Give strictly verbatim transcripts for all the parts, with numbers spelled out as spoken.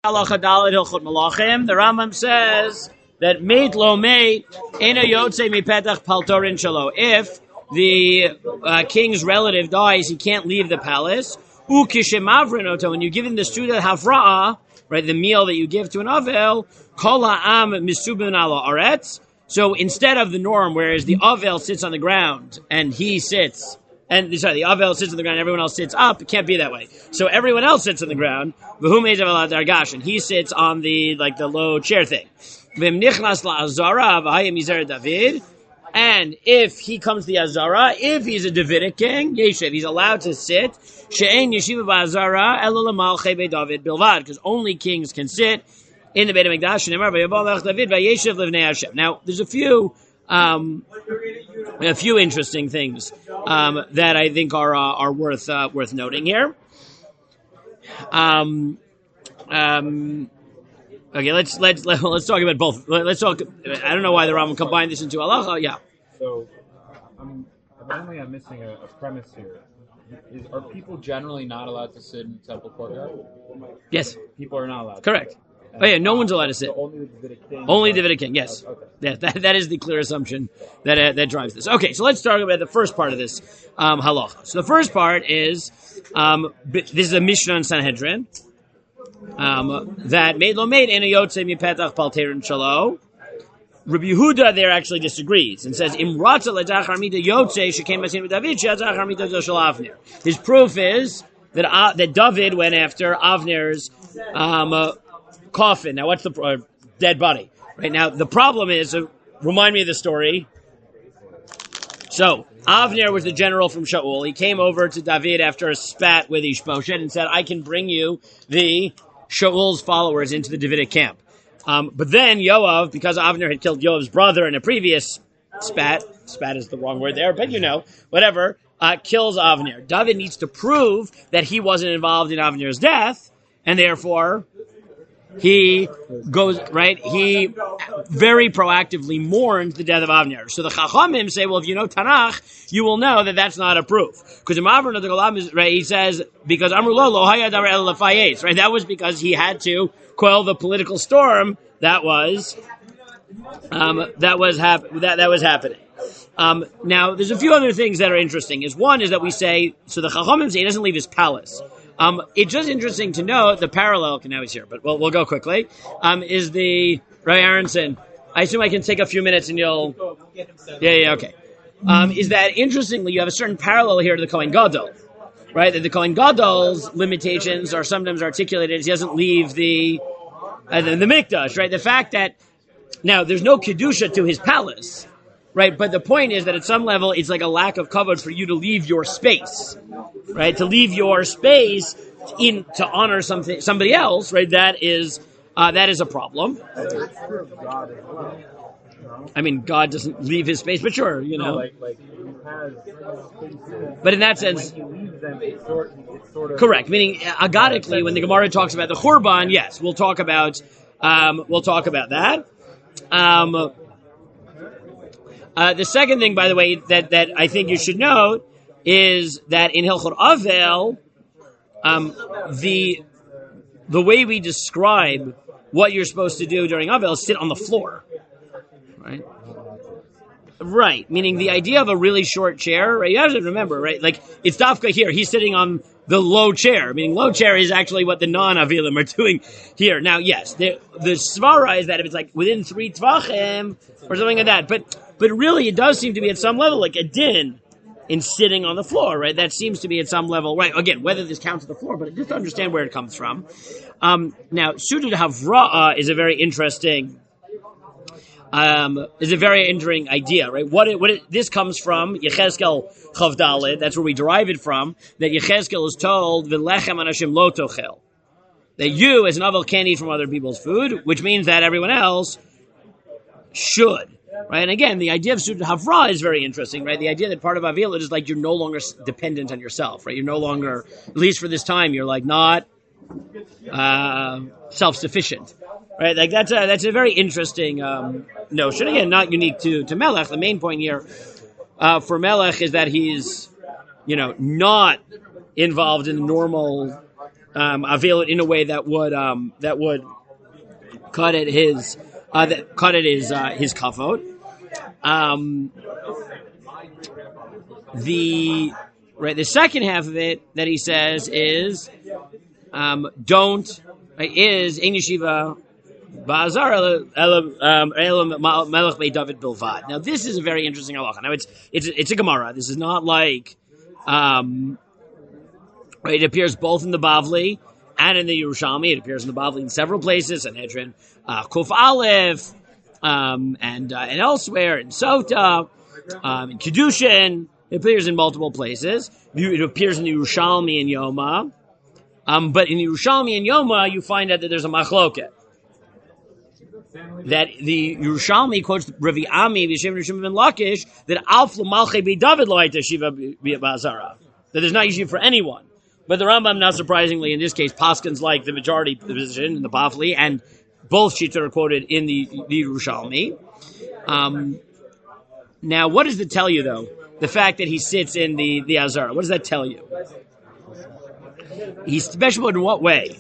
Halacha Daled Hilchot Malachim. The Rambam says that meit lo meit ena yotze mipetach paltorin shalo. If the uh, king's relative dies, he can't leave the palace. Ukishemavrin oto. When you give him the suda havra'a, right, the meal that you give to an avel, kol ha'am misubin ala aretz. So instead of the norm, whereas the avel sits on the ground and he sits. And sorry, the avel sits on the ground, everyone else sits up. It can't be that way. So everyone else sits on the ground. And he sits on the like the low chair thing. And if he comes to the Azara, if he's a Davidic king, Yeshiv, he's allowed to sit. Because only kings can sit in the Beit HaMikdash. Now, there's a few. Um, a few interesting things um, that I think are uh, are worth uh, worth noting here. Um, um, okay, let's let's let's talk about both. Let's talk. I don't know why the Rambam combined this into halacha. Yeah. So, I'm apparently I'm missing a, a premise here. Is, are people generally not allowed to sit in the temple courtyard? Yes. People are not allowed. Correct. Oh yeah, no one's allowed to sit. So only the Davidic king. Only Davidic king, yes. Okay. Yeah, that, that is the clear assumption that uh, that drives this. Okay, so let's talk about the first part of this um, halacha. So the first part is, um, this is a Mishnah in Sanhedrin, um, that made lo made in a yotze mipetach palterin shalo. Rabbi Yehuda there actually disagrees and says, Im ratza ledachar mita yotze shekem masin David she'adzachar mita shel Avner. His proof is that uh, that David went after Avner's um, uh, coffin. Now, what's the uh, dead body? Right now, the problem is, uh, remind me of the story. So, Avner was the general from Shaul. He came over to David after a spat with Ishbosheth and said, I can bring you the Shaul's followers into the Davidic camp. Um, but then Yoav, because Avner had killed Yoav's brother in a previous spat, spat is the wrong word there, but you know, whatever, uh, kills Avner. David needs to prove that he wasn't involved in Avner's death, and therefore he goes, right, he very proactively mourns the death of Avner. So the Chachamim say, well, if you know Tanakh, you will know that that's not a proof. Because right, he says, because Amru lo lo hayad ar el lefayetz, right, that was because he had to quell the political storm that was, um, that was hap- that, that was happening. Um, now, there's a few other things that are interesting. Is one is that we say, so the Chachamim say he doesn't leave his palace. Um, it's just interesting to note the parallel. Okay, now he's here, but we'll, we'll go quickly. Um, is the Ray Aronson? I assume I can take a few minutes and you'll. Yeah, yeah, okay. Um, is that interestingly? You have a certain parallel here to the Kohen Gadol, right? That the Kohen Gadol's limitations are sometimes articulated as he doesn't leave the uh, the, the Mikdash, right? The fact that now there's no kedusha to his palace. Right, but the point is that at some level, it's like a lack of coverage for you to leave your space, right? To leave your space in to honor something, somebody else, right? That is uh, that is a problem. I mean, God doesn't leave his space, but sure, you know. No, like, like he has spaces, but in that sense, when he leaves them, it's sort, it's sort of correct. Meaning, agadically, when the Gemara talks about the Churban, yes, we'll talk about um, we'll talk about that. Um, Uh, the second thing, by the way, that, that I think you should note is that in Hilchot Avel, um, the the way we describe what you're supposed to do during Avel is sit on the floor, right? Right, meaning the idea of a really short chair, right? You have to remember, right? Like, it's Dafka here, he's sitting on the low chair, meaning low chair is actually what the non-Avilim are doing here. Now, yes, the, the Svara is that if it's like within three Tvachim or something like that, but but really it does seem to be at some level like a din in sitting on the floor, right? That seems to be at some level, right? Again, whether this counts as the floor, but just to understand where it comes from. Um, now, Suda Havra'ah is a very interesting Um, is a very interesting idea, right? What it, what it, this comes from Yechezkel Chav Daled. That's where we derive it from. That Yechezkel is told V'lechem anashim lo tochel, that you as an avel can't eat from other people's food, which means that everyone else should, right? And again, the idea of Suda Havra is very interesting, right? The idea that part of Avil is like you're no longer dependent on yourself, right? You're no longer, at least for this time, you're like not uh, self-sufficient. Right, like that's a that's a very interesting um, notion. Again, not unique to, to Melech. The main point here uh, for Melech is that he's, you know, not involved in the normal um, avail it in a way that would um, that would cut at his uh, that cut at his uh, his kavod. Um, the right the second half of it that he says is um, don't right, is ein yeshiva ba'azar elam elam melech bei David bilvad. Now this is a very interesting halacha. Now it's it's it's a Gemara. This is not like um, right. It appears both in the Bavli and in the Yerushalmi. It appears in the Bavli in several places, Sanhedrin, uh, Kuf Aleph, um, and uh, and elsewhere in Sota, um, in Kedushin. It appears in multiple places. It appears in the Yerushalmi and Yoma. Um, but in the Yerushalmi and Yoma, you find out that there's a machloket. That the Yerushalmi quotes Ravi Ami V'Yeshem Rishim ben Lakish that Alf L'Malchei B'David David Lo Hayta Shiva B'Azara. That there's not yeshiva for anyone. But the Rambam, not surprisingly, in this case, paskins like the majority position in the Bavli, and both sheets are quoted in the, the Yerushalmi. Um, now, what does it tell you, though? The fact that he sits in the, the Azara. What does that tell you? He's special in what way?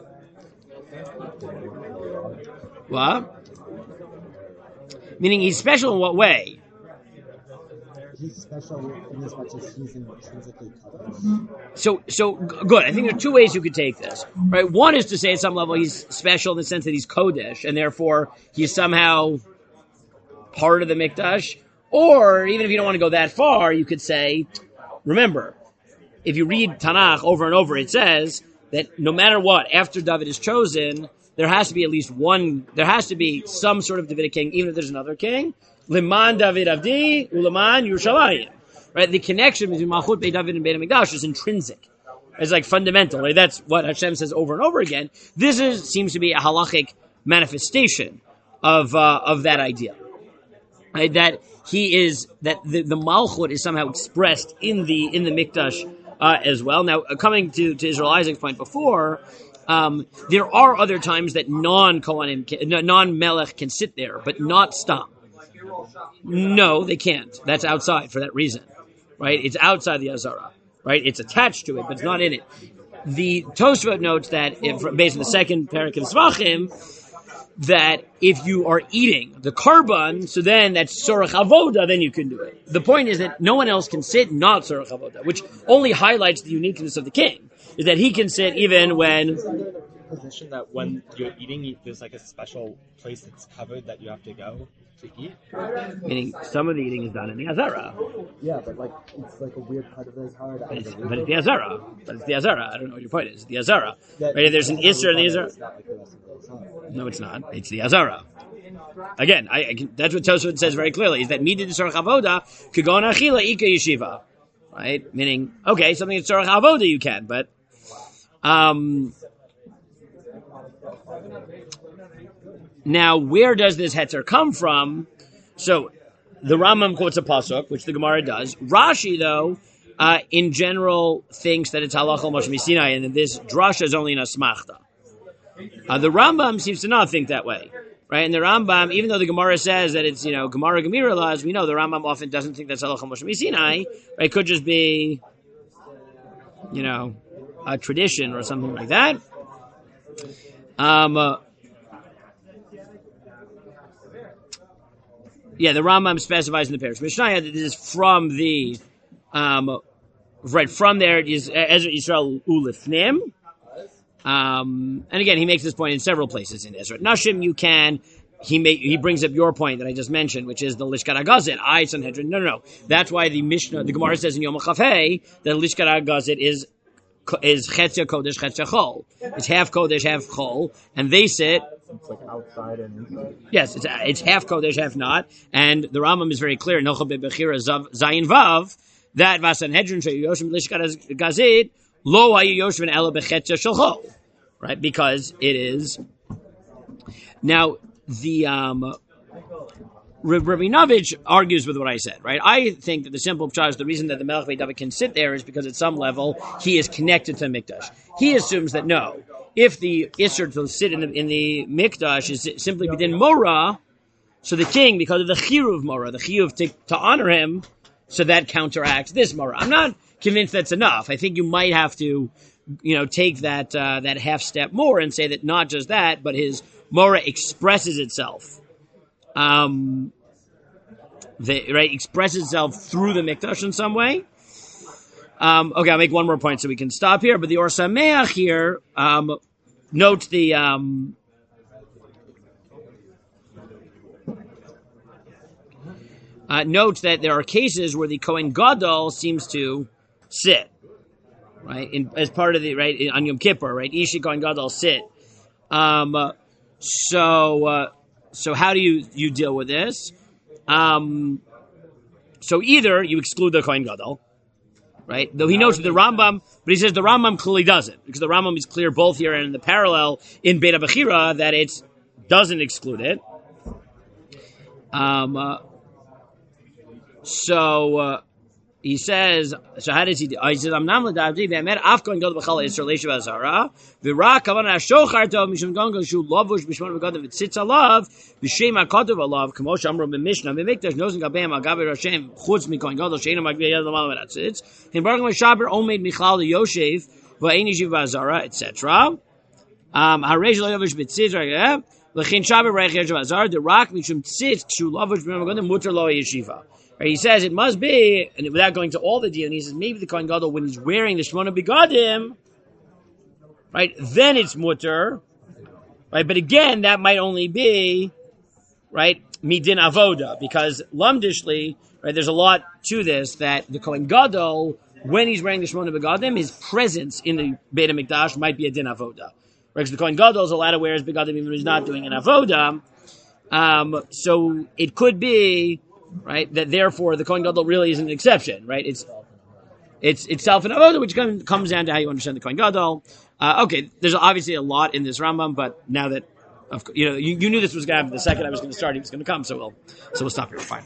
What? Meaning he's special in what way? He's special in as much as he's intrinsically covered. So, so good. I think there are two ways you could take this. Right? One is to say at some level he's special in the sense that he's Kodesh, and therefore he's somehow part of the Mikdash. Or, even if you don't want to go that far, you could say, remember, if you read Tanakh over and over, it says that no matter what, after David is chosen, there has to be at least one, there has to be some sort of Davidic king, even if there's another king. Liman David Avdi, Ulaman Yerushalayim. Right? The connection between Malchut Beit David and Beit HaMikdash is intrinsic. It's like fundamental. Right? That's what Hashem says over and over again. This is, seems to be a halachic manifestation of, uh, of that idea. Right? That he is, that the, the Malchut is somehow expressed in the, in the Mikdash, uh, as well. Now, uh, coming to, to Israel Isaac's point before, Um, there are other times that non-Kohanim, non-Melech can sit there, but not Stam. No, they can't. That's outside for that reason, right? It's outside the Azara, right? It's attached to it, but it's not in it. The Tosfot notes that, if, based on the second parak in Svachim, that if you are eating the karban, so then that's Sorach Avoda, then you can do it. The point is that no one else can sit not Sorach Avoda, which only highlights the uniqueness of the king. Is that he can sit even when... Position that when you're eating, there's like a special place that's covered that you have to go to eat? Meaning some of the eating is done in the Azara. Yeah, but like it's like a weird part of the Azara. That It's, but it's the Azara. But it's the Azara. I don't know what your point is. The Azara. That, right? There's an Isser in the Azara. It's not like the rest of the Azara. No, it's not. It's the Azara. Again, I, I can, that's what Tosfot says very clearly, is that Midid Sorach Avoda, Kagon Achila Ika Yeshiva. Right? Meaning, okay, something that's Sorach Avoda you can, but Um, now, where does this hetzer come from? So, the Rambam quotes a pasuk, which the Gemara does. Rashi, though, uh, in general, thinks that it's halachal Moshe Sinai, and that this drasha is only an asmachta. Uh, the Rambam seems to not think that way, right? And the Rambam, even though the Gemara says that it's, you know, Gemara Gemira laws, we know the Rambam often doesn't think that's halachal Moshe Sinai. Right? It could just be, you know, a tradition or something like that. Um, uh, yeah, the Rambam specifies in the Parish Mishnah that this is from the, um, right, from there it is Ezra Yisrael Ulifnim. Um, and again, he makes this point in several places in Ezra Nashim. You can, he may, he brings up your point that I just mentioned, which is the Lishkat HaGazit, I Sanhedrin. No, no, no. That's why the Mishnah, the Gemara says in Yom HaChavei that Lishkat HaGazit is is Chetzia Kodesh, Chetzia Chol. It's half Kodesh, half Chol, and they sit. It's like outside and inside. Yes, it's it's half Kodesh, half not, and the Rambam is very clear. Nocha beBechira Zayin Vav that Vasanhedrin sheYoshim Lishkat Gazit lo hayu Yoshim ela beChetzia Shel Chol, right? Because it is now the um. Rabinovich argues with what I said, right? I think that the simple pshat is the reason that the Melech Beit David can sit there is because at some level he is connected to Mikdash. He assumes that no, if the Isser to sit in the, in the Mikdash is simply within Morah, so the king, because of the Chiruv of Morah, the Chiruv to, to honor him, so that counteracts this Morah. I'm not convinced that's enough. I think you might have to you know, take that uh, that half step more and say that not just that, but his Mora expresses itself, um, the, right, expresses itself through the Mikdash in some way. Um, okay, I'll make one more point so we can stop here. But the Or Sameach here um, notes the um, uh, notes that there are cases where the Kohen Gadol seems to sit, right, in, as part of the right on Yom Kippur, right? Ishi Kohen Gadol sit. Um, so, uh, so how do you you deal with this? Um, so either you exclude the Kohen Gadol. Right? Though he notes that the Rambam, but he says the Rambam clearly doesn't, because the Rambam is clear both here and in the parallel in Beit HaBechira that it doesn't exclude it. Um, uh, so uh, he says, so how does he do? He says, "I'm not l'davdi ve'emer af kohen gadol b'chal Yisrael leishav azara v'rak kavan ha'shochar tov mishum gongo shu lavush b'shmon v'gadol v'tzitz alav v'shem ha'kotov alav k'mo she'amru b'mishnah v'mikdash nozen gabeim ha'gaber Hashem chutz mikohen gadol she'enu magvei yad l'mal v'ratzitz him baruch m'shaber omeid michal l'yoshev v'ein yishiv azara et cetera. Um, ha'reish lo yavush b'tzitz right l'chin shaber reich yishiv azara the rak mishum tzitz shu lavush b'shmon v'gadol muter lo yeshiva. He says it must be, and without going to all the deal, he says maybe the Kohen Gadol, when he's wearing the Shmona Begadim, right, then it's mutter, right? But again, that might only be, right, midin avoda, because lumdishly, right, there's a lot to this, that the Kohen Gadol, when he's wearing the Shmona Begadim, his presence in the Beit HaMikdash might be a din avoda. Right, because the Kohen Gadol is allowed to wear his Begadim even when he's not doing an avoda. Um, so it could be, right, that therefore the Kohen Gadol really isn't an exception, right? It's it's itself an avoda, which comes comes down to how you understand the Kohen Gadol. Uh, okay, there's obviously a lot in this Rambam, but now that of, you know you, you knew this was going to happen the second I was going to start, he was going to come, so we'll so we'll stop here. Fine.